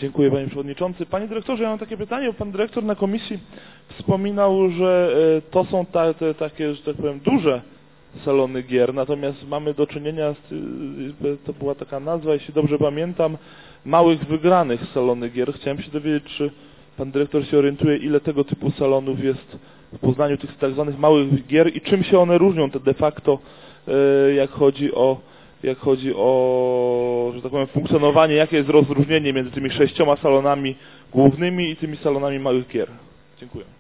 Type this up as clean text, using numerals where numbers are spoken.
Dziękuję, panie przewodniczący. Panie dyrektorze, ja mam takie pytanie, bo pan dyrektor na komisji wspominał, że to są takie, że tak powiem, duże salony gier, natomiast mamy do czynienia to była taka nazwa, jeśli dobrze pamiętam, małych wygranych salony gier. Chciałem się dowiedzieć, czy pan dyrektor się orientuje, ile tego typu salonów jest w Poznaniu, tych tak zwanych małych gier i czym się one różnią te de facto, jak chodzi o, że tak powiem, funkcjonowanie, jakie jest rozróżnienie między tymi 6 salonami głównymi i tymi salonami małych gier. Dziękuję.